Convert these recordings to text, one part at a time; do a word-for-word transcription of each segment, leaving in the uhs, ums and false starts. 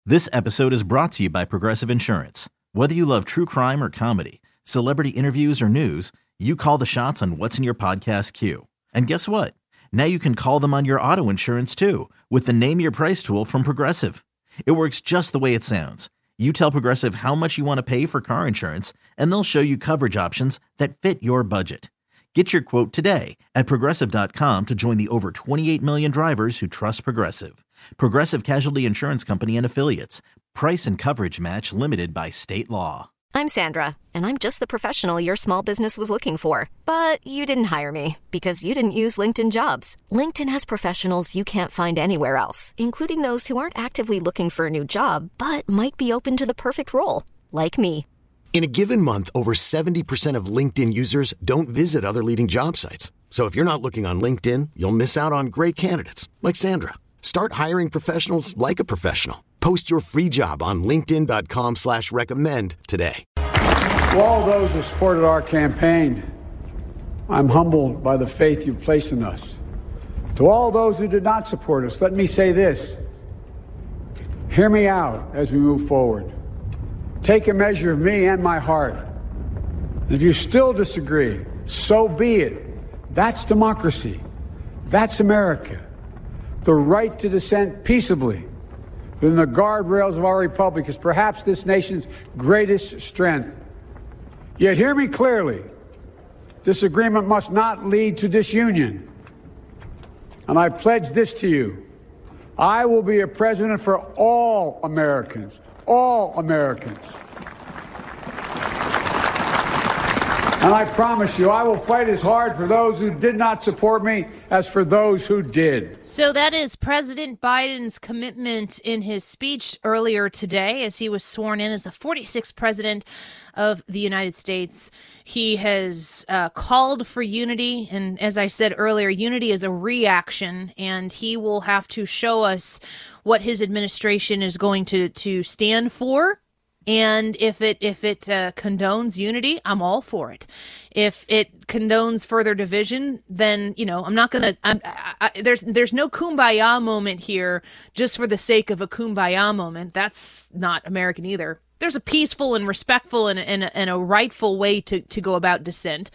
This episode is brought to you by Progressive Insurance. Whether you love true crime or comedy, celebrity interviews or news, you call the shots on what's in your podcast queue. And guess what? Now you can call them on your auto insurance too with the Name Your Price tool from Progressive. It works just the way it sounds. You tell Progressive how much you want to pay for car insurance, and they'll show you coverage options that fit your budget. Get your quote today at Progressive dot com to join the over twenty-eight million drivers who trust Progressive. Progressive Casualty Insurance Company and Affiliates. Price and coverage match limited by state law. I'm Sandra, and I'm just the professional your small business was looking for. But you didn't hire me because you didn't use LinkedIn Jobs. LinkedIn has professionals you can't find anywhere else, including those who aren't actively looking for a new job, but might be open to the perfect role, like me. In a given month, over seventy percent of LinkedIn users don't visit other leading job sites. So if you're not looking on LinkedIn, you'll miss out on great candidates like Sandra. Start hiring professionals like a professional. Post your free job on linkedin dot com slash recommend today. To all those who supported our campaign, I'm humbled by the faith you've placed in us. To all those who did not support us, let me say this. Hear me out as we move forward. Take a measure of me and my heart. And if you still disagree, so be it. That's democracy. That's America. The right to dissent peaceably within the guardrails of our republic is perhaps this nation's greatest strength. Yet hear me clearly. Disagreement must not lead to disunion. And I pledge this to you. I will be a president for all Americans. All Americans. And I promise you, I will fight as hard for those who did not support me as for those who did. So that is President Biden's commitment in his speech earlier today as he was sworn in as the forty-sixth president of the United States. He has uh, called for unity. And as I said earlier, unity is a reaction, and he will have to show us what his administration is going to, to stand for. And if it if it uh, condones unity, I'm all for it. If it condones further division, then, you know, I'm not going to – there's there's no kumbaya moment here just for the sake of a kumbaya moment. That's not American either. There's a peaceful and respectful and, and, and a rightful way to, to go about dissent.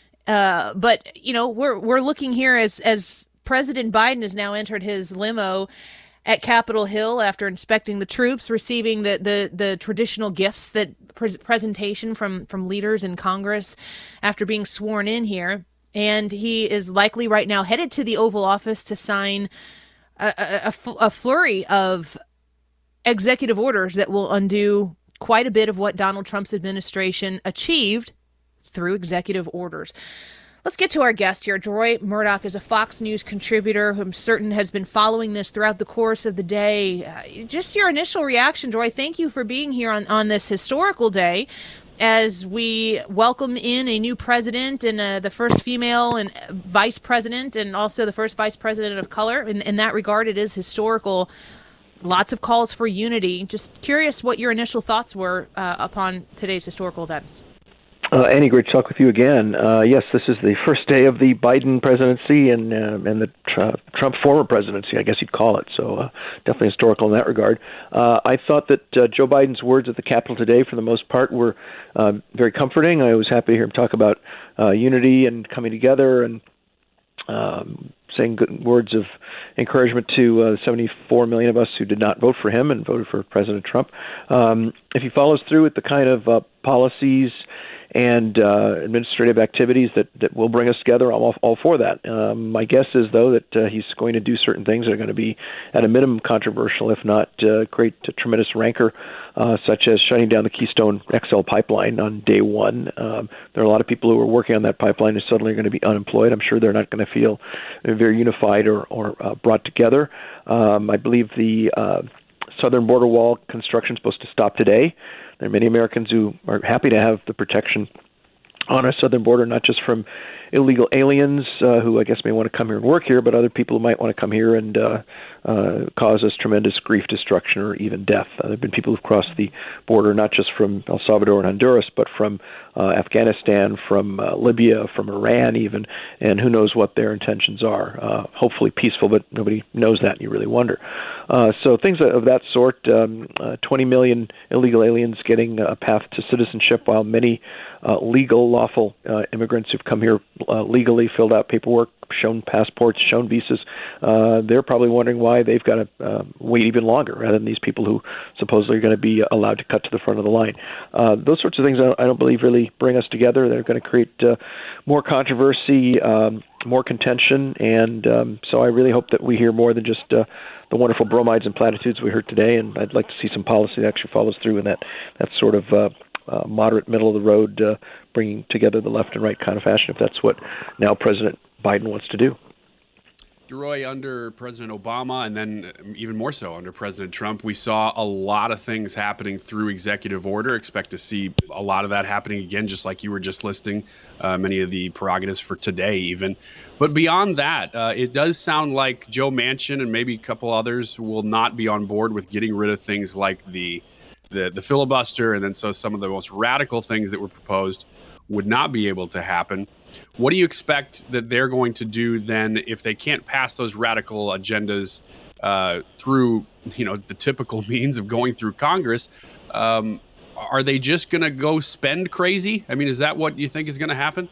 Uh, but, you know, we're we're looking here as as President Biden has now entered his limo at Capitol Hill after inspecting the troops, receiving the, the, the traditional gifts, that pre- presentation from, from leaders in Congress after being sworn in here. And he is likely right now headed to the Oval Office to sign a, a, a flurry of executive orders that will undo quite a bit of what Donald Trump's administration achieved through executive orders. Let's get to our guest here. Joy Murdoch is a Fox News contributor who I'm certain has been following this throughout the course of the day. Uh, just your initial reaction, Joy. Thank you for being here on, on this historical day as we welcome in a new president and uh, the first female and vice president, and also the first vice president of color. In, in that regard, it is historical. Lots of calls for unity. Just curious what your initial thoughts were uh, upon today's historical events. Uh, Annie, great to talk with you again. Uh, yes, this is the first day of the Biden presidency and uh, and the tr- Trump former presidency, I guess you'd call it. So uh, definitely historical in that regard. Uh, I thought that uh, Joe Biden's words at the Capitol today, for the most part, were uh, very comforting. I was happy to hear him talk about uh, unity and coming together and um, saying good words of encouragement to uh, seventy-four million of us who did not vote for him and voted for President Trump. Um, if he follows through with the kind of uh, policies and uh, administrative activities that, that will bring us together, I'm all, all for that. Um, my guess is, though, that uh, he's going to do certain things that are going to be, at a minimum, controversial, if not uh, create a tremendous rancor, uh, such as shutting down the Keystone X L pipeline on day one. Um, there are a lot of people who are working on that pipeline who suddenly are going to be unemployed. I'm sure they're not going to feel very unified or, or uh, brought together. Um, I believe the uh, southern border wall construction is supposed to stop today. There are many Americans who are happy to have the protection on our southern border, not just from illegal aliens uh, who I guess may want to come here and work here, but other people who might want to come here and uh, uh, cause us tremendous grief, destruction, or even death. Uh, there have been people who've crossed the border not just from El Salvador and Honduras, but from uh, Afghanistan, from uh, Libya, from Iran even, and who knows what their intentions are. Uh, hopefully peaceful, but nobody knows that, and you really wonder. Uh, so things of that sort, um, uh, twenty million illegal aliens getting a path to citizenship, while many uh, legal, lawful uh, immigrants who've come here uh, legally, filled out paperwork, shown passports, shown visas, uh, they're probably wondering why they've got to uh, wait even longer rather than these people who supposedly are going to be allowed to cut to the front of the line. Uh, those sorts of things I don't, I don't believe really bring us together. They're going to create uh, more controversy, um, more contention, and um, so I really hope that we hear more than just uh, the wonderful bromides and platitudes we heard today, and I'd like to see some policy that actually follows through in that, that sort of uh, uh, moderate, middle-of-the-road, uh, bringing together the left and right kind of fashion, if that's what now President Biden wants to do. DeRoy, under President Obama, and then even more so under President Trump, we saw a lot of things happening through executive order. Expect to see a lot of that happening again, just like you were just listing uh, many of the prerogatives for today even. But beyond that, uh, it does sound like Joe Manchin and maybe a couple others will not be on board with getting rid of things like the, the, the filibuster, and then so some of the most radical things that were proposed would not be able to happen. What do you expect that they're going to do then if they can't pass those radical agendas uh, through, you know, the typical means of going through Congress? Um, are they just going to go spend crazy? I mean, is that what you think is going to happen?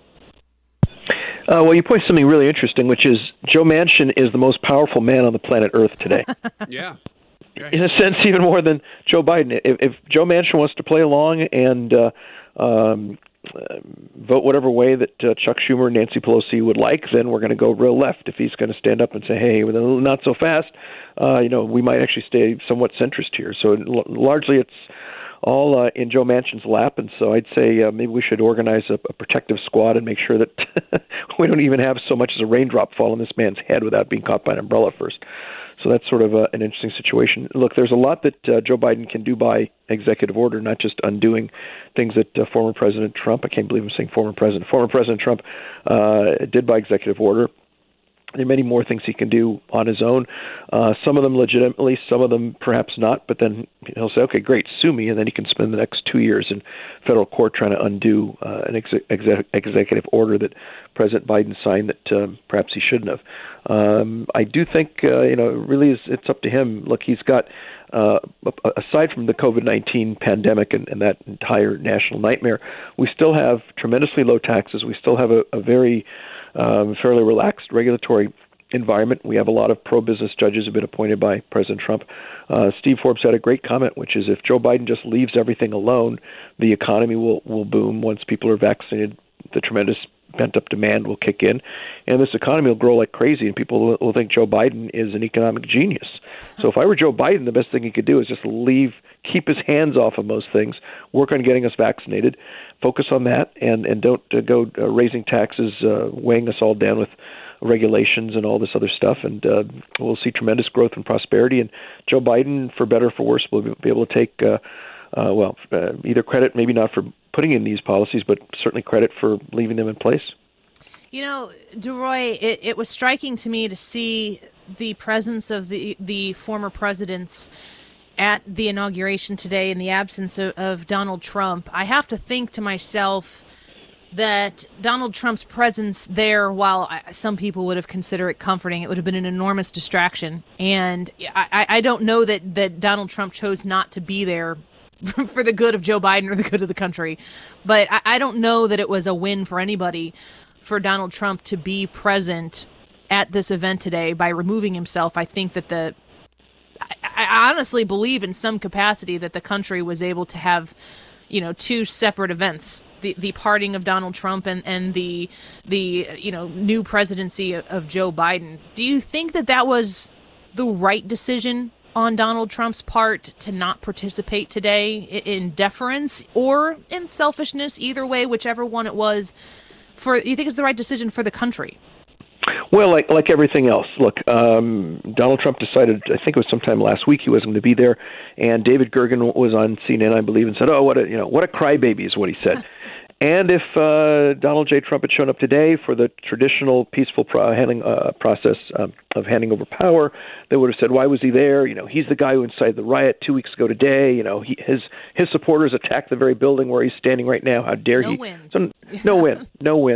Uh, well, you point to something really interesting, which is Joe Manchin is the most powerful man on the planet Earth today. Yeah. Okay. In a sense, even more than Joe Biden. If, if Joe Manchin wants to play along and uh, um, uh, vote whatever way that uh, Chuck Schumer and Nancy Pelosi would like, then we're going to go real left. If he's going to stand up and say, hey, not so fast, uh, you know, we might actually stay somewhat centrist here. So l- largely it's all uh, in Joe Manchin's lap, and so I'd say uh, maybe we should organize a, a protective squad and make sure that we don't even have so much as a raindrop fall on this man's head without being caught by an umbrella first. So that's sort of a, an interesting situation. Look, there's a lot that uh, Joe Biden can do by executive order, not just undoing things that uh, former President Trump, I can't believe I'm saying former President, former President Trump uh, did by executive order. There are many more things he can do on his own. Uh, some of them legitimately, some of them perhaps not, but then he'll say, okay, great, sue me, and then he can spend the next two years in federal court trying to undo uh, an ex- ex- executive order that President Biden signed that uh, perhaps he shouldn't have. Um, I do think, uh, you know, really is, it's up to him. Look, he's got, uh, aside from the COVID nineteen pandemic and, and that entire national nightmare, we still have tremendously low taxes. We still have a, a very Um, fairly relaxed regulatory environment. We have a lot of pro-business judges who have been appointed by President Trump. Uh, Steve Forbes had a great comment, which is if Joe Biden just leaves everything alone, the economy will, will boom. Once people are vaccinated, the tremendous pent-up demand will kick in, and this economy will grow like crazy, and people will, will think Joe Biden is an economic genius. So if I were Joe Biden, the best thing he could do is just leave, keep his hands off of most things, work on getting us vaccinated, focus on that, and, and don't uh, go uh, raising taxes, uh, weighing us all down with regulations and all this other stuff, and uh, we'll see tremendous growth and prosperity, and Joe Biden, for better or for worse, will be able to take, uh, uh, well, uh, either credit, maybe not for putting in these policies, but certainly credit for leaving them in place. You know, DeRoy, it, it was striking to me to see the presence of the, the former presidents at the inauguration today in the absence of, of Donald Trump. I have to think to myself that Donald Trump's presence there, while I, some people would have considered it comforting, it would have been an enormous distraction. And I, I don't know that, that Donald Trump chose not to be there for the good of Joe Biden or the good of the country. But I, I don't know that it was a win for anybody for Donald Trump to be present at this event today by removing himself. I think that the I, I honestly believe in some capacity that the country was able to have, you know, two separate events, the the parting of Donald Trump and, and the, the you know, new presidency of, of Joe Biden. Do you think that that was the right decision on Donald Trump's part to not participate today in deference or in selfishness, either way, whichever one it was? For you think it's the right decision for the country? Well, like like everything else, look, um, Donald Trump decided, I think it was sometime last week, he wasn't going to be there, and David Gergen was on C N N, I believe, and said, "Oh, what a you know what a crybaby," is what he said. And if uh, Donald J. Trump had shown up today for the traditional peaceful pro- handling uh, process um, of handing over power, they would have said, "Why was he there? You know, he's the guy who incited the riot two weeks ago today. You know, he, his his supporters attacked the very building where he's standing right now. How dare no he?" Wins. So, no win, no win.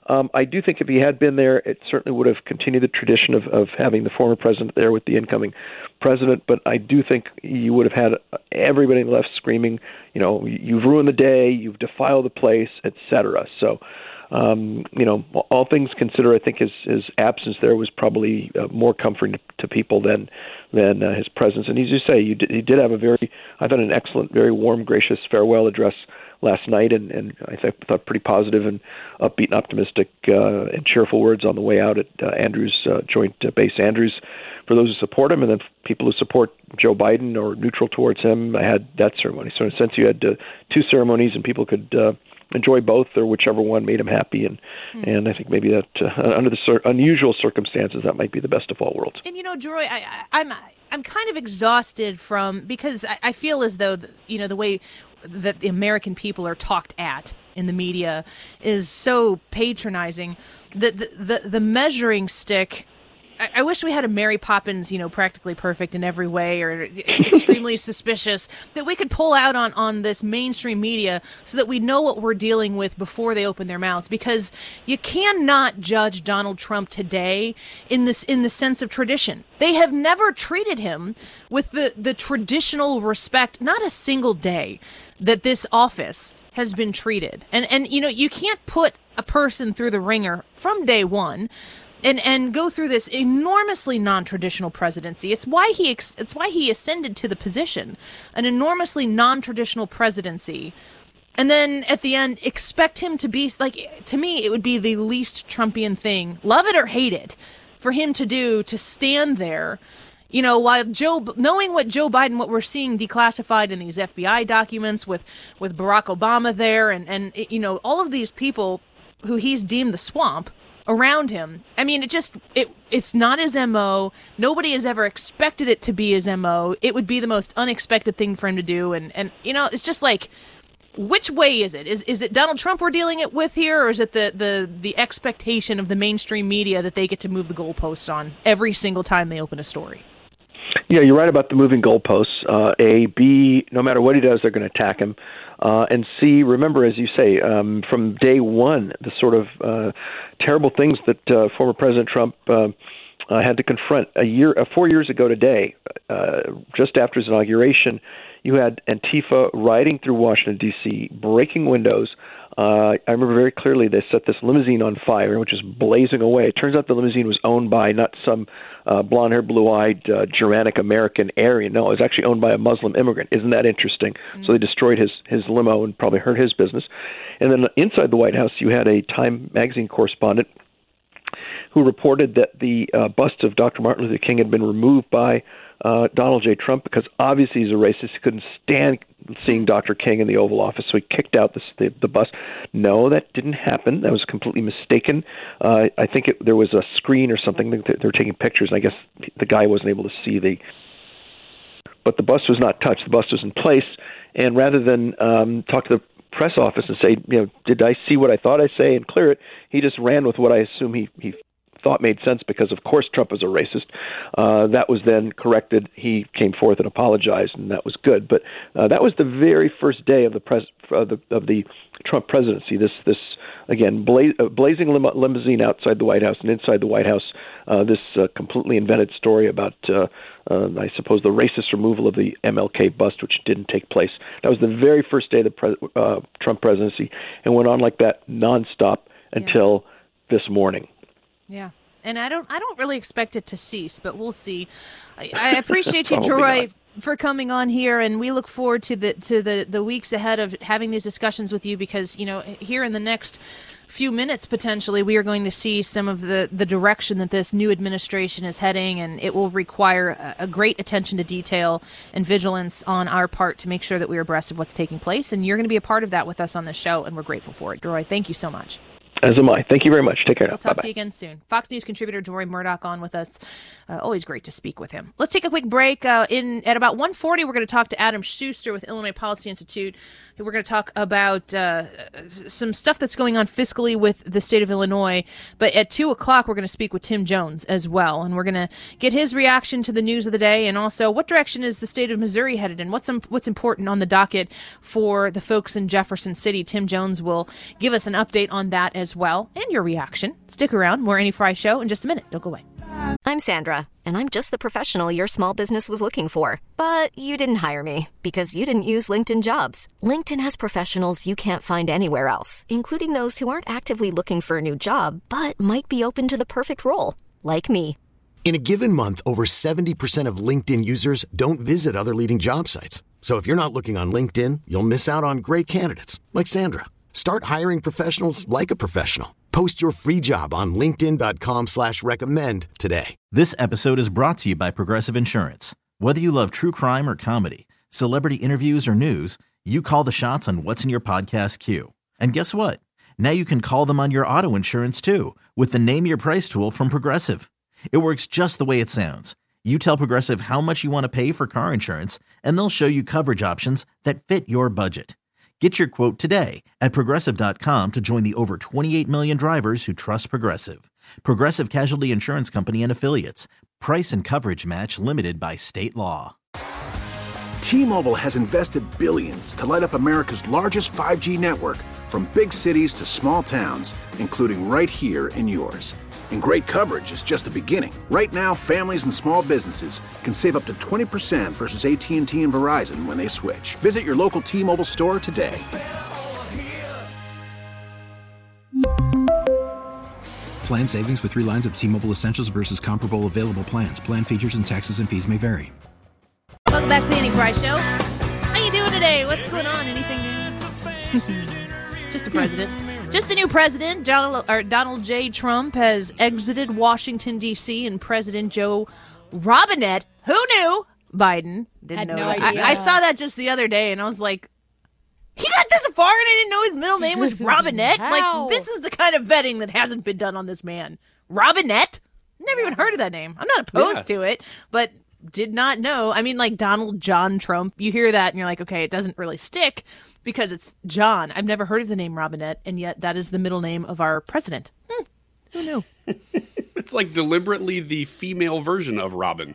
Um, I do think if he had been there, it certainly would have continued the tradition of, of having the former president there with the incoming president. But I do think you would have had everybody left screaming, you know, you've ruined the day, you've defiled the place, et cetera. So, um, you know, all things considered, I think his, his absence there was probably uh, more comforting to, to people than than uh, his presence. And as you say, you did, he did have a very, I thought, an excellent, very warm, gracious farewell address last night, and, and I th- thought pretty positive and upbeat and optimistic uh, and cheerful words on the way out at uh, Andrews uh, Joint uh, Base Andrews for those who support him, and then people who support Joe Biden or neutral towards him. I had that ceremony. So in a sense, you had uh, two ceremonies, and people could uh, enjoy both or whichever one made him happy. And mm. and I think maybe that uh, under the cir- unusual circumstances, that might be the best of all worlds. And you know, Joy, I, I, I'm I'm kind of exhausted from because I, I feel as though the, you know the way that the American people are talked at in the media is so patronizing that the, the the measuring stick. I, I wish we had a Mary Poppins, you know, practically perfect in every way, or extremely suspicious, that we could pull out on, on this mainstream media so that we know what we're dealing with before they open their mouths. Because you cannot judge Donald Trump today in this in the sense of tradition. They have never treated him with the, the traditional respect, not a single day that this office has been treated. And, and you know, you can't put a person through the ringer from day one and and go through this enormously non-traditional presidency. It's why he ex- it's why he ascended to the position, an enormously non-traditional presidency. And then at the end, expect him to be, like, to me, it would be the least Trumpian thing, love it or hate it, for him to do, to stand there, you know, while Joe, knowing what Joe Biden, what we're seeing declassified in these F B I documents with, with Barack Obama there, and, and, you know, all of these people who he's deemed the swamp around him. I mean, it just, it it's not his M O. Nobody has ever expected it to be his M O. It would be the most unexpected thing for him to do. And, and you know, it's just like, which way is it? Is is it Donald Trump we're dealing it with here, or is it the, the, the expectation of the mainstream media that they get to move the goalposts on every single time they open a story? Yeah, you're right about the moving goalposts. Uh, A, B, no matter what he does, they're going to attack him. Uh, and C, remember, as you say, um, from day one, the sort of uh, terrible things that uh, former President Trump uh, uh, had to confront a year, uh, four years ago today, uh, just after his inauguration. You had Antifa riding through Washington, D C, breaking windows. Uh, I remember very clearly they set this limousine on fire, which is blazing away. It turns out the limousine was owned by not some uh, blonde-haired, blue-eyed, uh, Germanic-American Aryan. No, it was actually owned by a Muslim immigrant. Isn't that interesting? Mm-hmm. So they destroyed his, his limo and probably hurt his business. And then inside the White House, you had a Time magazine correspondent who reported that the uh, bust of Doctor Martin Luther King had been removed by uh, Donald J. Trump because obviously he's a racist. He couldn't stand seeing Doctor King in the Oval Office, so he kicked out the, the, the bust. No, that didn't happen. That was completely mistaken. Uh, I think it, there was a screen or something. They were taking pictures, and I guess the guy wasn't able to see the... But the bust was not touched. The bust was in place, and rather than um, talk to the press office and say, you know, did I see what I thought I say and clear it, he just ran with what I assume he, he thought made sense because, of course, Trump is a racist. Uh, that was then corrected. He came forth and apologized, and that was good. But uh, that was the very first day of the pres- of the, of the Trump presidency. This, this again, bla- uh, blazing lim- limousine outside the White House and inside the White House, uh, this uh, completely invented story about, uh, uh, I suppose, the racist removal of the M L K bust, which didn't take place. That was the very first day of the pre- uh, Trump presidency, and went on like that nonstop until yeah. this morning. Yeah. And I don't I don't really expect it to cease, but we'll see. I, I appreciate you, Troy, for coming on here, and we look forward to the to the, the weeks ahead of having these discussions with you because, you know, here in the next few minutes, potentially, we are going to see some of the, the direction that this new administration is heading, and it will require a, a great attention to detail and vigilance on our part to make sure that we are abreast of what's taking place. And you're going to be a part of that with us on this show, and we're grateful for it. Troy, thank you so much. As am I. Thank you very much. Take care. We'll talk Bye-bye. to you again soon. Fox News contributor Jory Murdoch on with us. Uh, always great to speak with him. Let's take a quick break. Uh, in at about one forty, we're going to talk to Adam Schuster with Illinois Policy Institute. We're going to talk about uh, some stuff that's going on fiscally with the state of Illinois. But at two o'clock, we're going to speak with Tim Jones as well. And we're going to get his reaction to the news of the day, and also what direction is the state of Missouri headed in? What's, um, what's important on the docket for the folks in Jefferson City? Tim Jones will give us an update on that as well. as well, and your reaction. Stick around. More Annie Frey Show in just a minute. Don't go away. I'm Sandra, and I'm just the professional your small business was looking for. But you didn't hire me because you didn't use LinkedIn Jobs. LinkedIn has professionals you can't find anywhere else, including those who aren't actively looking for a new job, but might be open to the perfect role, like me. In a given month, over seventy percent of LinkedIn users don't visit other leading job sites. So if you're not looking on LinkedIn, you'll miss out on great candidates like Sandra. Start hiring professionals like a professional. Post your free job on linkedin.com slash recommend today. This episode is brought to you by Progressive Insurance. Whether you love true crime or comedy, celebrity interviews or news, you call the shots on what's in your podcast queue. And guess what? Now you can call them on your auto insurance too with the Name Your Price tool from Progressive. It works just the way it sounds. You tell Progressive how much you want to pay for car insurance, and they'll show you coverage options that fit your budget. Get your quote today at Progressive dot com to join the over twenty-eight million drivers who trust Progressive. Progressive Casualty Insurance Company and Affiliates. Price and coverage match limited by state law. T-Mobile has invested billions to light up America's largest five G network, from big cities to small towns, including right here in yours. And great coverage is just the beginning. Right now, families and small businesses can save up to twenty percent versus A T and T and Verizon when they switch. Visit your local T-Mobile store today. Plan savings with three lines of T-Mobile Essentials versus comparable available plans. Plan features and taxes and fees may vary. Welcome back to the Annie Frey Show. How you doing today? What's going on? Anything new? Just a president. Just a new president. Donald, or Donald J. Trump has exited Washington, D C, and President Joe Robinette, who knew? Biden didn't Had know no that. idea. I, I saw that just the other day, and I was like, he got this far, and I didn't know his middle name was Robinette? How? Like, this is the kind of vetting that hasn't been done on this man. Robinette? Never even heard of that name. I'm not opposed Yeah. to it, but did not know. I mean, like Donald John Trump, you hear that, and you're like, okay, it doesn't really stick because it's John. I've never heard of the name Robinette, and yet that is the middle name of our president. Hmm, who knew? It's like deliberately the female version of Robin.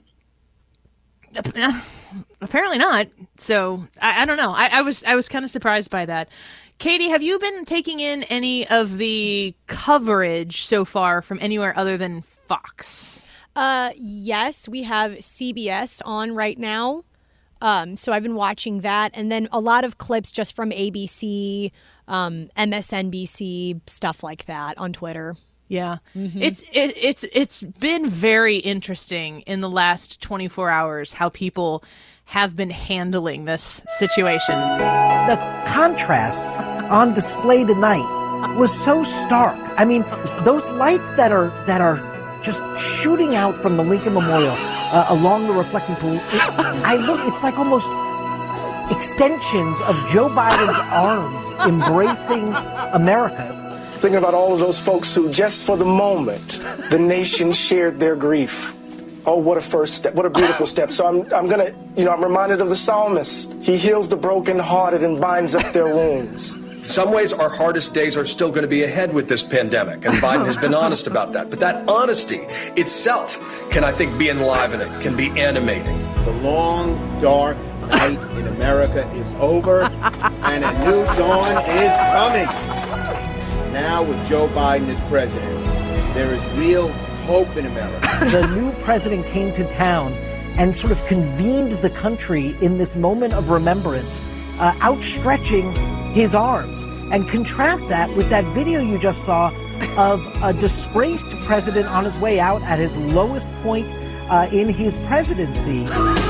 Apparently not. So I, I don't know. I, I was I was kind of surprised by that. Katie, have you been taking in any of the coverage so far from anywhere other than Fox? Uh, yes, we have C B S on right now. Um, so I've been watching that, and then a lot of clips just from A B C, um, M S N B C, stuff like that on Twitter. Yeah, Mm-hmm. it's it, it's it's been very interesting in the last twenty-four hours how people have been handling this situation. The contrast on display tonight was so stark. I mean, those lights that are that are just shooting out from the Lincoln Memorial uh, along the reflecting pool. It, I look, it's like almost extensions of Joe Biden's arms embracing America. Thinking about all of those folks who, just for the moment, the nation shared their grief. Oh, what a first step. What a beautiful step. So I'm, I'm going to, you know, I'm reminded of the psalmist. He heals the brokenhearted and binds up their wounds. In some ways, our hardest days are still going to be ahead with this pandemic, and Biden has been honest about that. But that honesty itself can, I think, be enlivening, can be animating. The long, dark night in America is over, and a new dawn is coming. Now, with Joe Biden as president, there is real hope in America. The new president came to town and sort of convened the country in this moment of remembrance, uh, outstretching his arms. And contrast that with that video you just saw of a disgraced president on his way out at his lowest point uh, in his presidency.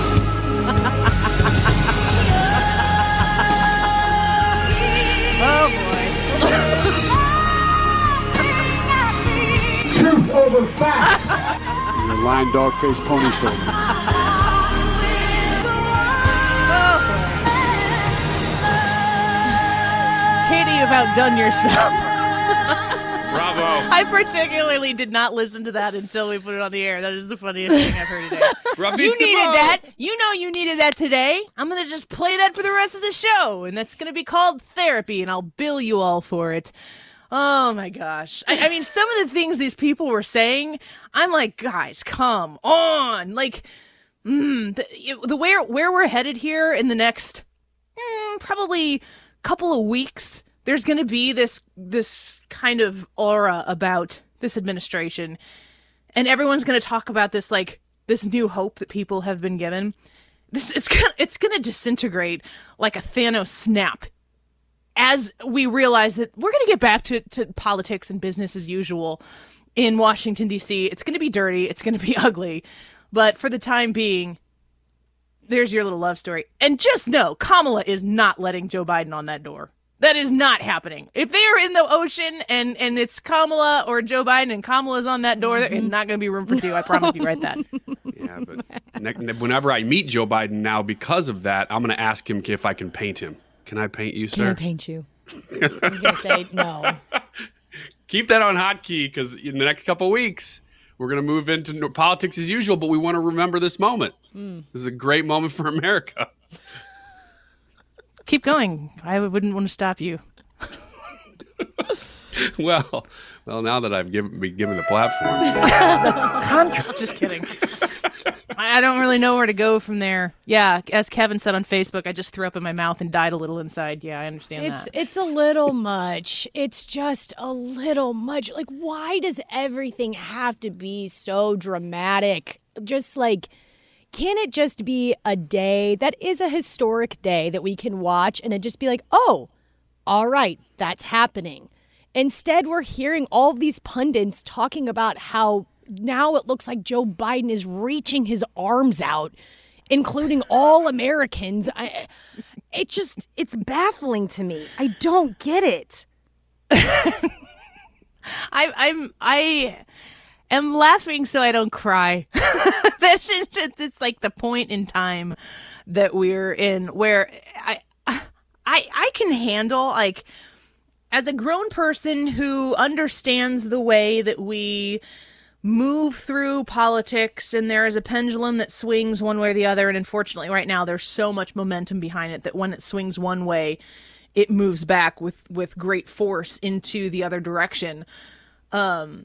Oh boy. Truth over facts. Your lying dog faced pony shoulder. Katie, you've outdone yourself. Bravo. I particularly did not listen to that until we put it on the air. That is the funniest thing I've heard today. You needed that. You know you needed that today. I'm going to just play that for the rest of the show, and that's going to be called therapy, and I'll bill you all for it. Oh, my gosh. I, I mean, some of the things these people were saying, I'm like, guys, come on. Like, mm, the, the where, where we're headed here in the next mm, probably couple of weeks there's going to be this this kind of aura about this administration, and everyone's going to talk about this like this new hope that people have been given. This it's gonna, it's going to disintegrate like a Thanos snap as we realize that we're going to get back to, to politics and business as usual in Washington, D C. It's going to be dirty. It's going to be ugly. But for the time being, there's your little love story. And just know, Kamala is not letting Joe Biden on that door. That is not happening. If they are in the ocean and, and it's Kamala or Joe Biden and Kamala's on that door, mm-hmm. there's not going to be room for two. I promise you right that. Yeah, but ne- whenever I meet Joe Biden now because of that, I'm going to ask him if I can paint him. Can I paint you, sir? Can I paint you? I was going to say no. Keep that on hotkey because in the next couple of weeks, we're going to move into politics as usual, but we want to remember this moment. Mm. This is a great moment for America. Keep going. I wouldn't want to stop you. well, well, now that I've given, been given the platform. Just kidding. I don't really know where to go from there. Yeah, as Kevin said on Facebook, I just threw up in my mouth and died a little inside. Yeah, I understand it's, that. It's a little much. It's just a little much. Like, why does everything have to be so dramatic? Just like, can it just be a day that is a historic day that we can watch and it just be like, oh, all right, that's happening. Instead, we're hearing all of these pundits talking about how now it looks like Joe Biden is reaching his arms out, including all Americans. I, it just, it's baffling to me. I don't get it. I, I'm, I am laughing so I don't cry. That's just, it's like the point in time that we're in where I, I, I can handle like, as a grown person who understands the way that we move through politics, and there is a pendulum that swings one way or the other, and unfortunately right now there's so much momentum behind it that when it swings one way, it moves back with, with great force into the other direction. Um,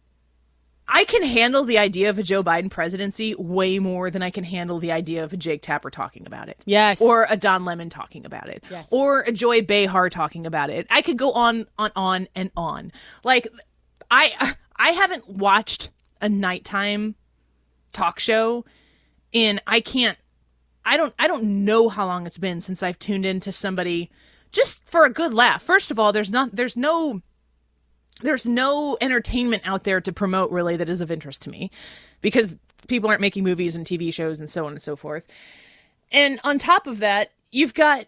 I can handle the idea of a Joe Biden presidency way more than I can handle the idea of a Jake Tapper talking about it. Yes. Or a Don Lemon talking about it. Yes. Or a Joy Behar talking about it. I could go on, on, on, and on. Like, I... I haven't watched a nighttime talk show and I can't, I don't, I don't know how long it's been since I've tuned into somebody just for a good laugh. First of all, there's not, there's no, there's no entertainment out there to promote really that is of interest to me because people aren't making movies and T V shows and so on and so forth. And on top of that, you've got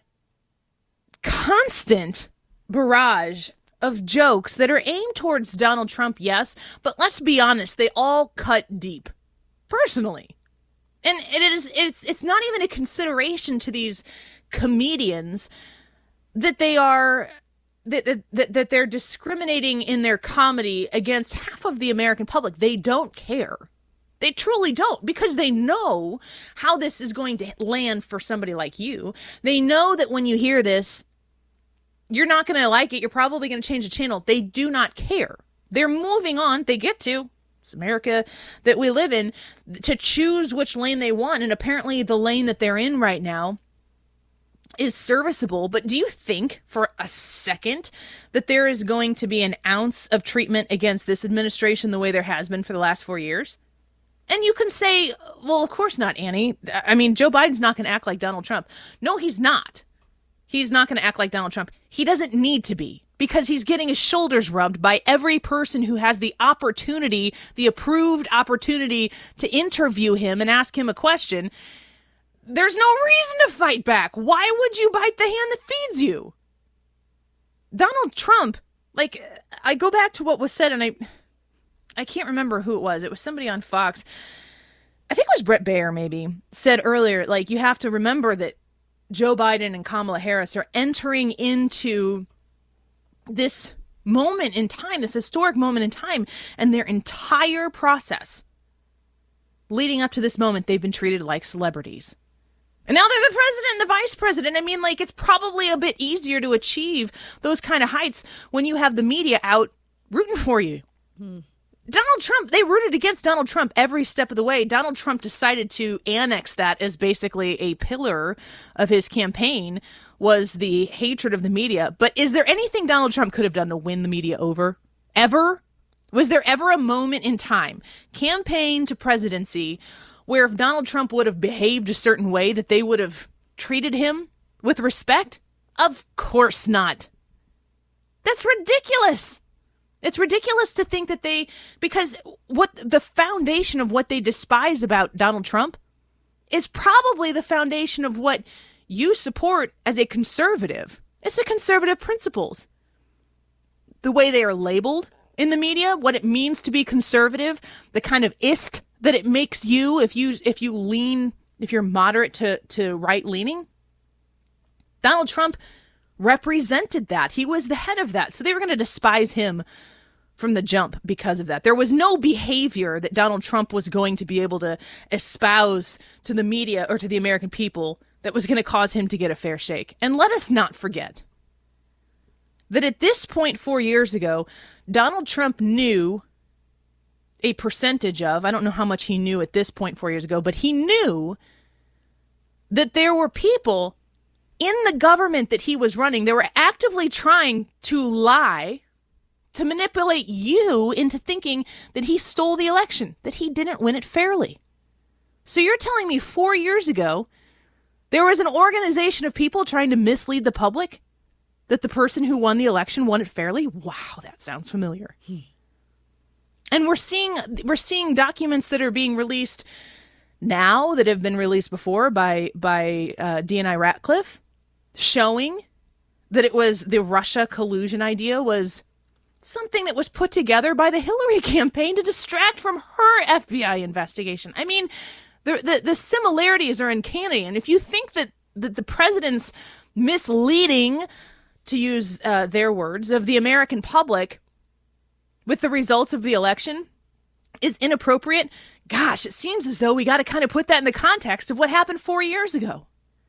constant barrage of jokes that are aimed towards Donald Trump, yes, but let's be honest, they all cut deep, personally. And it is it's it's not even a consideration to these comedians that they are that that that they're discriminating in their comedy against half of the American public. They don't care. They truly don't, because they know how this is going to land for somebody like you. They know that when you hear this, you're not going to like it. You're probably going to change the channel. They do not care. They're moving on. They get to. It's America that we live in, to choose which lane they want. And apparently the lane that they're in right now is serviceable. But do you think for a second that there is going to be an ounce of treatment against this administration the way there has been for the last four years? And you can say, well, of course not, Annie. I mean, Joe Biden's not going to act like Donald Trump. No, he's not. He's not going to act like Donald Trump. He doesn't need to be, because he's getting his shoulders rubbed by every person who has the opportunity, the approved opportunity to interview him and ask him a question. There's no reason to fight back. Why would you bite the hand that feeds you? Donald Trump, like, I go back to what was said, and I, I can't remember who it was. It was somebody on Fox. I think it was Brett Baer, maybe, said earlier, like, you have to remember that Joe Biden and Kamala Harris are entering into this moment in time, this historic moment in time, and their entire process leading up to this moment, they've been treated like celebrities. And now they're the president and the vice president. I mean, like, it's probably a bit easier to achieve those kind of heights when you have the media out rooting for you. Hmm. Donald Trump, they rooted against Donald Trump every step of the way. Donald Trump decided to annex that as basically a pillar of his campaign was the hatred of the media. But is there anything Donald Trump could have done to win the media over? Ever? Was there ever a moment in time, campaign to presidency, where if Donald Trump would have behaved a certain way that they would have treated him with respect? Of course not. That's ridiculous. It's ridiculous to think that they, because what the foundation of what they despise about Donald Trump is probably the foundation of what you support as a conservative. It's the conservative principles. The way they are labeled in the media, what it means to be conservative, the kind of ist that it makes you if you if you lean, if you're moderate to, to right-leaning. Donald Trump represented that. He was the head of that. So they were going to despise him from the jump because of that. There was no behavior that Donald Trump was going to be able to espouse to the media or to the American people that was going to cause him to get a fair shake. And let us not forget that at this point four years ago, Donald Trump knew a percentage of, I don't know how much he knew at this point four years ago, but he knew that there were people in the government that he was running that were actively trying to lie, to manipulate you into thinking that he stole the election, that he didn't win it fairly. So you're telling me four years ago, there was an organization of people trying to mislead the public that the person who won the election won it fairly? Wow, that sounds familiar. Hmm. And we're seeing we're seeing documents that are being released now that have been released before by by uh, D N I Ratcliffe, showing that it was the Russia collusion idea was something that was put together by the Hillary campaign to distract from her F B I investigation. I mean, the the, the similarities are uncanny. And if you think that, that the president's misleading, to use uh, their words, of the American public with the results of the election is inappropriate, gosh, it seems as though we got to kind of put that in the context of what happened four years ago.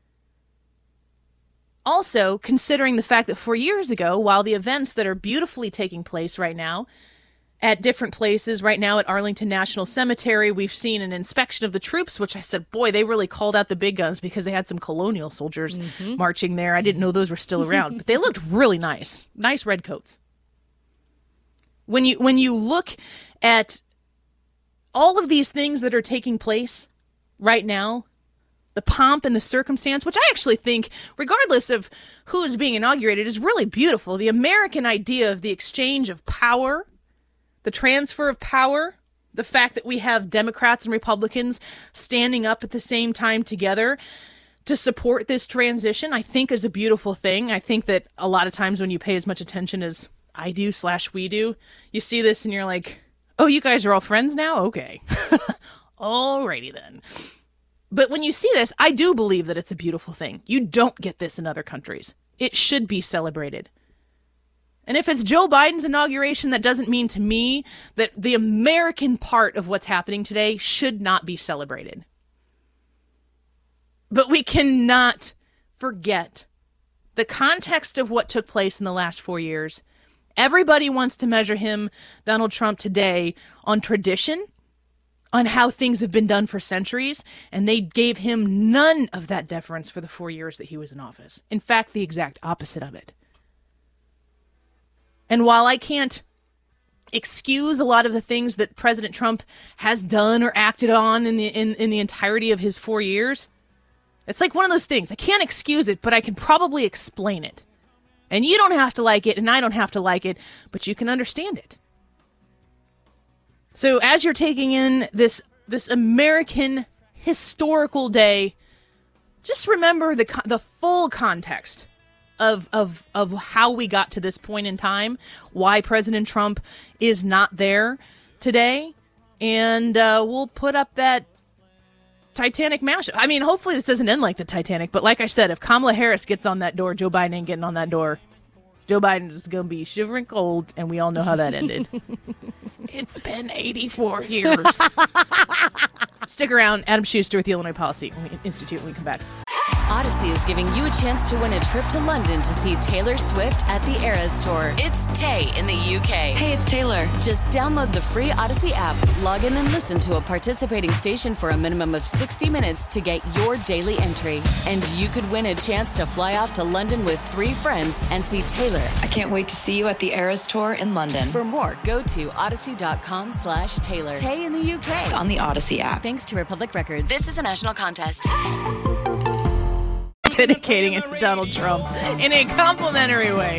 Also, considering the fact that four years ago, while the events that are beautifully taking place right now at different places, right now at Arlington National Cemetery, we've seen an inspection of the troops, which I said, boy, they really called out the big guns because they had some colonial soldiers mm-hmm. marching there. I didn't know those were still around, but they looked really nice. Nice red coats. When you when you look at all of these things that are taking place right now, the pomp and the circumstance, which I actually think, regardless of who is being inaugurated, is really beautiful. The American idea of the exchange of power, the transfer of power, the fact that we have Democrats and Republicans standing up at the same time together to support this transition, I think is a beautiful thing. I think that a lot of times when you pay as much attention as I do slash we do, you see this and you're like, oh, you guys are all friends now? Okay. Alrighty then. But when you see this, I do believe that it's a beautiful thing. You don't get this in other countries. It should be celebrated. And if it's Joe Biden's inauguration, that doesn't mean to me that the American part of what's happening today should not be celebrated. But we cannot forget the context of what took place in the last four years. Everybody wants to measure him, Donald Trump, today on tradition, on how things have been done for centuries, and they gave him none of that deference for the four years that he was in office. In fact, the exact opposite of it. And while I can't excuse a lot of the things that President Trump has done or acted on in the in, in the entirety of his four years, it's like one of those things. I can't excuse it, but I can probably explain it. And you don't have to like it, and I don't have to like it, but you can understand it. So as you're taking in this this American historical day, just remember the the full context of of of how we got to this point in time, why President Trump is not there today, and uh, we'll put up that Titanic mashup. I mean, hopefully this doesn't end like the Titanic, but like I said, if Kamala Harris gets on that door, Joe Biden ain't getting on that door. Joe Biden is going to be shivering cold, and we all know how that ended. It's been eighty-four years. Stick around. Adam Schuster with the Illinois Policy Institute when we come back. Odyssey is giving you a chance to win a trip to London to see Taylor Swift at the Eras Tour. It's Tay in the U K. Hey, it's Taylor. Just download the free Odyssey app, log in and listen to a participating station for a minimum of sixty minutes to get your daily entry. And you could win a chance to fly off to London with three friends and see Taylor. I can't wait to see you at the Eras Tour in London. For more, go to odyssey.com slash Taylor. Tay in the U K. It's on the Odyssey app. Thanks to Republic Records. This is a national contest. Dedicating it to Donald Trump in a complimentary way.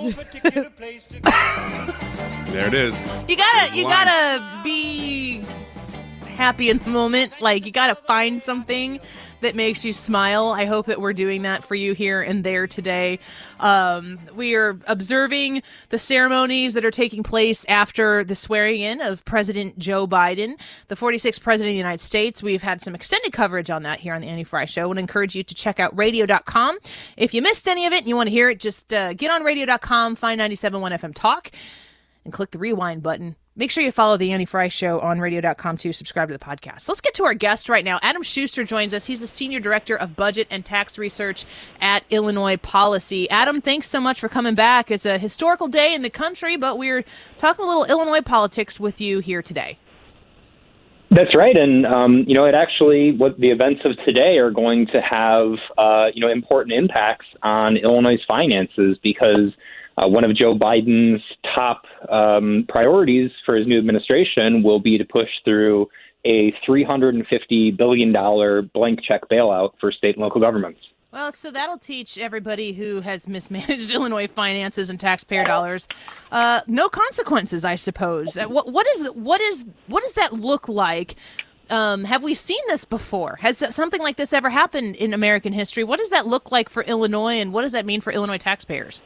There it is. You gotta, you gotta be happy in the moment. Like, you gotta find something that makes you smile. I hope that we're doing that for you here and there today. Um, we are observing the ceremonies that are taking place after the swearing in of President Joe Biden, the forty-sixth president of the United States. We've had some extended coverage on that here on the Annie Frey Show. I would encourage you to check out radio dot com. If you missed any of it and you want to hear it, just uh, get on radio dot com, find ninety-seven point one F M Talk, and click the rewind button. Make sure you follow the Annie Frey Show on radio dot com to subscribe to the podcast. Let's get to our guest right now. Adam Schuster joins us. He's the Senior Director of Budget and Tax Research at Illinois Policy. Adam, thanks so much for coming back. It's a historical day in the country, but we're talking a little Illinois politics with you here today. That's right. And, um, you know, it actually, what the events of today are going to have, uh, you know, important impacts on Illinois' finances because Uh, one of Joe Biden's top um, priorities for his new administration will be to push through a three hundred fifty billion dollars blank check bailout for state and local governments. Well, so that'll teach everybody who has mismanaged Illinois finances and taxpayer dollars uh, no consequences, I suppose. Uh, what, what is what is what does that look like? Um, have we seen this before? Has something like this ever happened in American history? What does that look like for Illinois, and what does that mean for Illinois taxpayers?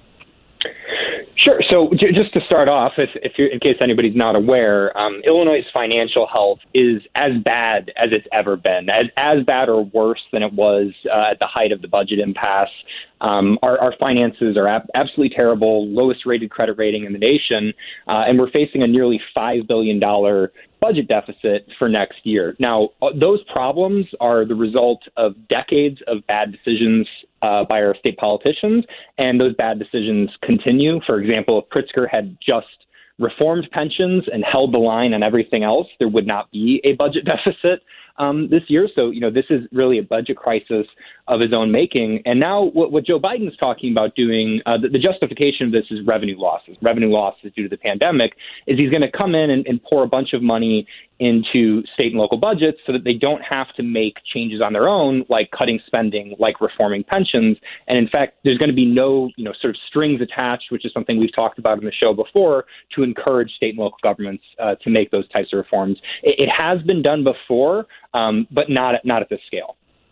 Sure. So j- just to start off, if, if you're, in case anybody's not aware, um, Illinois' financial health is as bad as it's ever been, as, as bad or worse than it was uh, at the height of the budget impasse. Um, our, our finances are ab- absolutely terrible, lowest rated credit rating in the nation, uh, and we're facing a nearly five billion dollars budget deficit for next year. Now, those problems are the result of decades of bad decisions uh, by our state politicians, and those bad decisions continue. For example, if Pritzker had just reformed pensions and held the line on everything else, there would not be a budget deficit um, this year. So, you know, this is really a budget crisis of his own making. And now what, what Joe Biden's talking about doing, uh, the, the justification of this is revenue losses. Revenue losses due to the pandemic is he's going to come in and, and pour a bunch of money into state and local budgets so that they don't have to make changes on their own, like cutting spending, like reforming pensions. And in fact, there's going to be no, you know, sort of strings attached, which is something we've talked about in the show before, to encourage state and local governments uh, to make those types of reforms. It, it has been done before, um, but not at, not at this scale.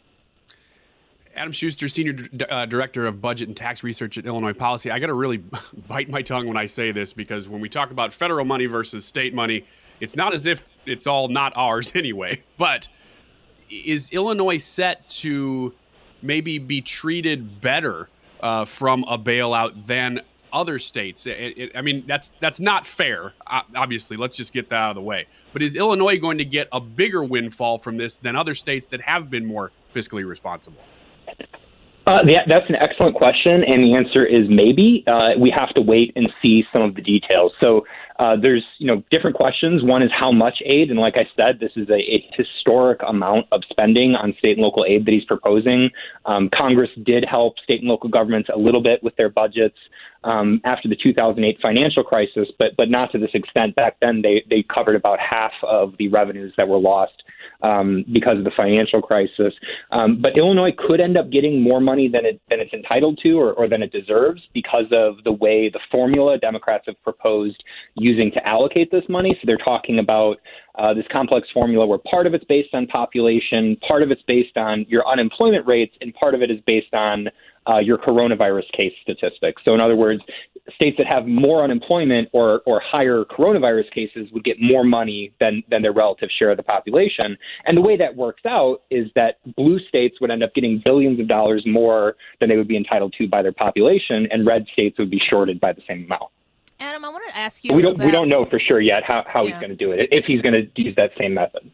Adam Schuster, Senior D- uh, Director of Budget and Tax Research at Illinois Policy. I got to really bite my tongue when I say this, because when we talk about federal money versus state money, it's not as if it's all not ours anyway. But is Illinois set to maybe be treated better uh, from a bailout than other states? It, it, I mean, that's that's not fair, obviously. Let's just get that out of the way. But is Illinois going to get a bigger windfall from this than other states that have been more fiscally responsible? Uh, yeah, that's an excellent question, and the answer is maybe. Uh, we have to wait and see some of the details. So uh, there's, you know, different questions. One is how much aid, and like I said, this is a, a historic amount of spending on state and local aid that he's proposing. Um, Congress did help state and local governments a little bit with their budgets um, after the two thousand eight financial crisis, but but not to this extent. Back then, they they covered about half of the revenues that were lost Um, because of the financial crisis. Um, but Illinois could end up getting more money than it than it's entitled to or, or than it deserves because of the way the formula Democrats have proposed using to allocate this money. So they're talking about uh, this complex formula where part of it's based on population, part of it's based on your unemployment rates, and part of it is based on uh, your coronavirus case statistics. So in other words, states that have more unemployment or, or higher coronavirus cases would get more money than, than their relative share of the population. And the way that works out is that blue states would end up getting billions of dollars more than they would be entitled to by their population, and red states would be shorted by the same amount. Adam, I want to ask you We don't about... we don't know for sure yet how, how yeah. he's going to do it, if he's going to use that same method.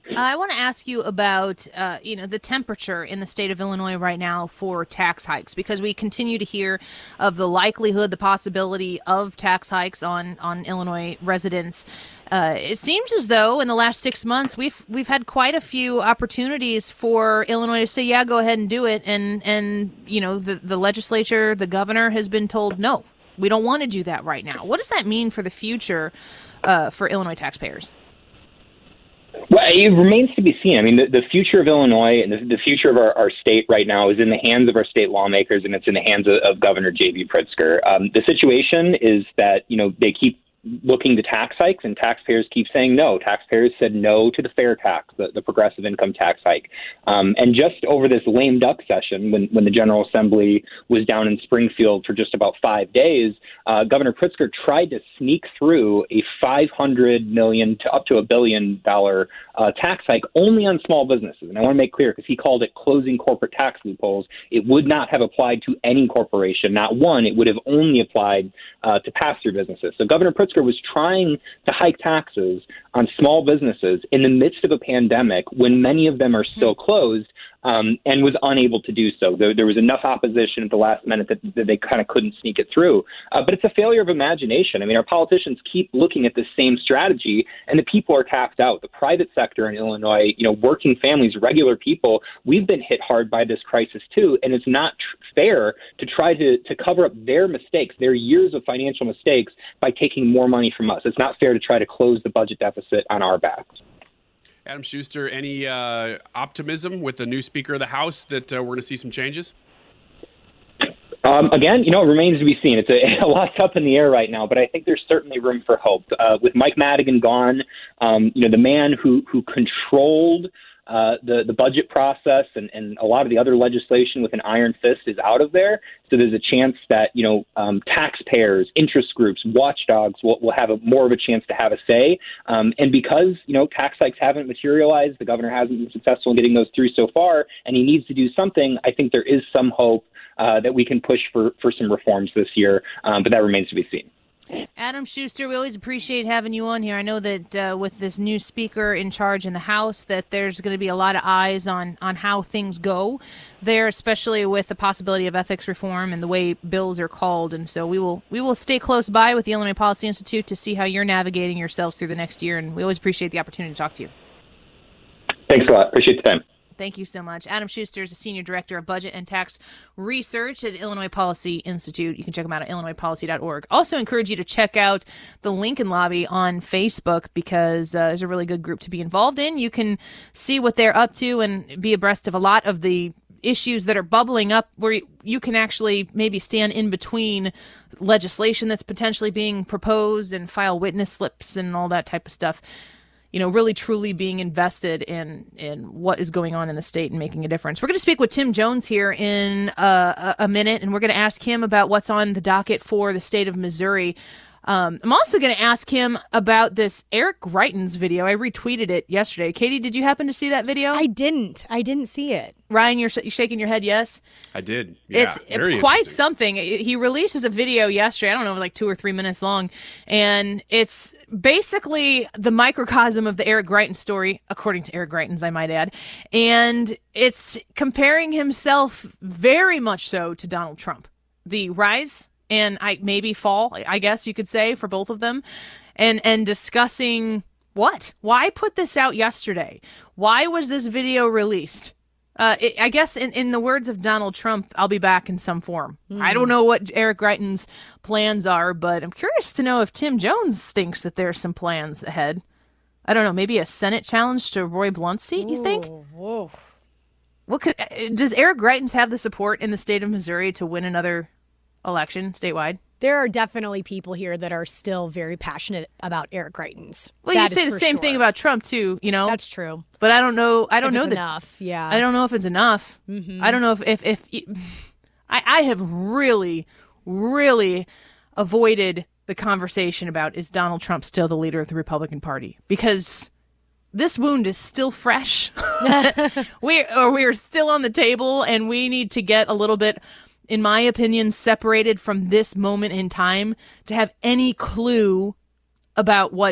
Uh, I want to ask you about, uh, you know, the temperature in the state of Illinois right now for tax hikes, because we continue to hear of the likelihood, the possibility of tax hikes on, on Illinois residents. Uh, it seems as though in the last six months we've we've had quite a few opportunities for Illinois to say, yeah, go ahead and do it, and and you know the the legislature, the governor has been told no, we don't want to do that right now. What does that mean for the future uh, for Illinois taxpayers? Well, it remains to be seen. I mean, the, the future of Illinois and the, the future of our, our state right now is in the hands of our state lawmakers, and it's in the hands of, of Governor J B Pritzker. Um, the situation is that, you know, they keep looking to tax hikes, and taxpayers keep saying no. Taxpayers said no to the fair tax, the, the progressive income tax hike. Um, and just over this lame duck session, when, when the General Assembly was down in Springfield for just about five days, uh, Governor Pritzker tried to sneak through a five hundred million dollars to up to a billion dollar uh, tax hike only on small businesses. And I want to make clear, because he called it closing corporate tax loopholes, it would not have applied to any corporation, not one. It would have only applied uh, to pass-through businesses. So Governor Pritzker was trying to hike taxes on small businesses in the midst of a pandemic when many of them are still closed, um, and was unable to do so. There, there was enough opposition at the last minute that, that they kind of couldn't sneak it through. Uh, but it's a failure of imagination. I mean, our politicians keep looking at the same strategy, and the people are tapped out. The private sector in Illinois, you know, working families, regular people, we've been hit hard by this crisis too, and it's not tr- fair to try to, to cover up their mistakes, their years of financial mistakes, by taking more money from us. It's not fair to try to close the budget deficit on our backs. Adam Schuster, any uh, optimism with the new Speaker of the House that uh, we're going to see some changes? Um, again, you know, it remains to be seen. It's a, a lot's up in the air right now, but I think there's certainly room for hope. Uh, with Mike Madigan gone, um, you know, the man who who controlled Uh, the, the budget process and, and a lot of the other legislation with an iron fist is out of there. So there's a chance that, you know, um, taxpayers, interest groups, watchdogs will, will have a, more of a chance to have a say. Um, and because, you know, tax hikes haven't materialized, the governor hasn't been successful in getting those through so far, and he needs to do something, I think there is some hope uh, that we can push for, for some reforms this year, um, but that remains to be seen. Adam Schuster, we always appreciate having you on here. I know that uh, with this new speaker in charge in the House, that there's going to be a lot of eyes on, on how things go there, especially with the possibility of ethics reform and the way bills are called. And so we will we will stay close by with the Illinois Policy Institute to see how you're navigating yourselves through the next year. And we always appreciate the opportunity to talk to you. Thanks a lot. Appreciate the time. Thank you so much. Adam Schuster is the Senior Director of Budget and Tax Research at Illinois Policy Institute. You can check him out at illinois policy dot org. Also encourage you to check out the Lincoln Lobby on Facebook, because uh, there's a really good group to be involved in. You can see what they're up to and be abreast of a lot of the issues that are bubbling up, where you can actually maybe stand in between legislation that's potentially being proposed and file witness slips and all that type of stuff. You know, really truly being invested in in what is going on in the state and making a difference. We're going to speak with Tim Jones here in uh, a, a minute, and we're going to ask him about what's on the docket for the state of Missouri. Um, I'm also going to ask him about this Eric Greitens video. I retweeted it yesterday. Katie, did you happen to see that video? I didn't. I didn't see it. Ryan, you're, sh- you're shaking your head yes? I did. Yeah, it's very quite something. He releases a video yesterday, I don't know, like two or three minutes long, and it's basically the microcosm of the Eric Greitens story, according to Eric Greitens, I might add, and it's comparing himself very much so to Donald Trump. The rise and I maybe fall, I guess you could say, for both of them, and and discussing what? Why put this out yesterday? Why was this video released? Uh, it, I guess in, in the words of Donald Trump, I'll be back in some form. Mm. I don't know what Eric Greitens' plans are, but I'm curious to know if Tim Jones thinks that there's some plans ahead. I don't know, maybe a Senate challenge to Roy Blunt's seat, you think? Whoa. What could, does Eric Greitens have the support in the state of Missouri to win another election statewide? There are definitely people here that are still very passionate about Eric Greitens. Well, that you say the same sure. thing about Trump too, you know. That's true. But I don't know. I don't if know it's that enough. Yeah. I don't know if it's enough. Mm-hmm. I don't know if if if I I have really really avoided the conversation about, is Donald Trump still the leader of the Republican Party, because this wound is still fresh. we or we are still on the table, and we need to get a little bit, in my opinion, separated from this moment in time to have any clue about what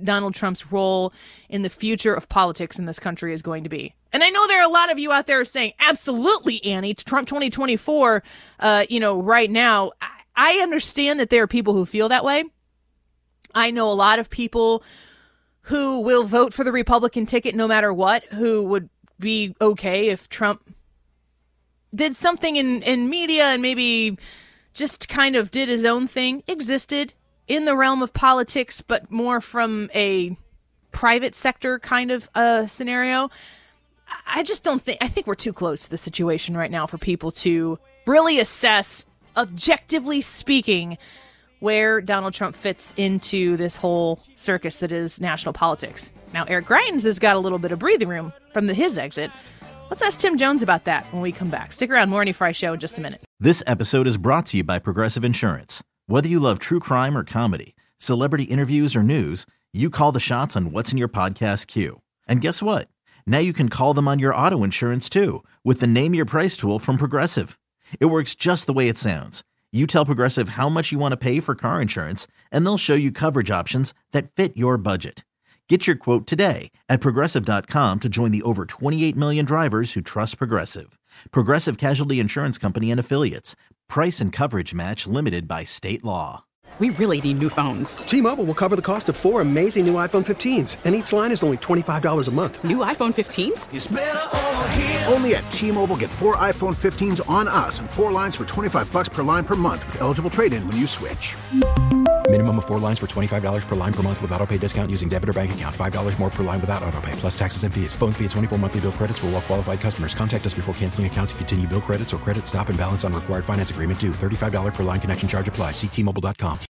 Donald Trump's role in the future of politics in this country is going to be. And I know there are a lot of you out there saying, absolutely, Annie, Trump twenty twenty-four, uh, you know, right now. I, I understand that there are people who feel that way. I know a lot of people who will vote for the Republican ticket no matter what, who would be okay if Trump did something in, in media and maybe just kind of did his own thing, existed in the realm of politics, but more from a private sector kind of uh, scenario. I just don't think, I think we're too close to the situation right now for people to really assess, objectively speaking, where Donald Trump fits into this whole circus that is national politics. Now, Eric Greitens has got a little bit of breathing room from the, his exit. Let's ask Tim Jones about that when we come back. Stick around, Morning Fry Show in just a minute. This episode is brought to you by Progressive Insurance. Whether you love true crime or comedy, celebrity interviews or news, you call the shots on what's in your podcast queue. And guess what? Now you can call them on your auto insurance too with the Name Your Price tool from Progressive. It works just the way it sounds. You tell Progressive how much you want to pay for car insurance, and they'll show you coverage options that fit your budget. Get your quote today at Progressive dot com to join the over twenty-eight million drivers who trust Progressive. Progressive Casualty Insurance Company and Affiliates. Price and coverage match limited by state law. We really need new phones. T-Mobile will cover the cost of four amazing new iPhone fifteens, and each line is only twenty-five dollars a month. New iPhone fifteens? It's better over here. Only at T-Mobile, get four iPhone fifteens on us and four lines for twenty-five bucks per line per month with eligible trade-in when you switch. Minimum of four lines for twenty-five dollars per line per month with autopay discount using debit or bank account. five dollars more per line without autopay, plus taxes and fees. Phone fee at twenty-four monthly bill credits for well-qualified customers. Contact us before canceling account to continue bill credits or credit stop and balance on required finance agreement due. thirty-five dollars per line connection charge applies. See T Mobile dot com.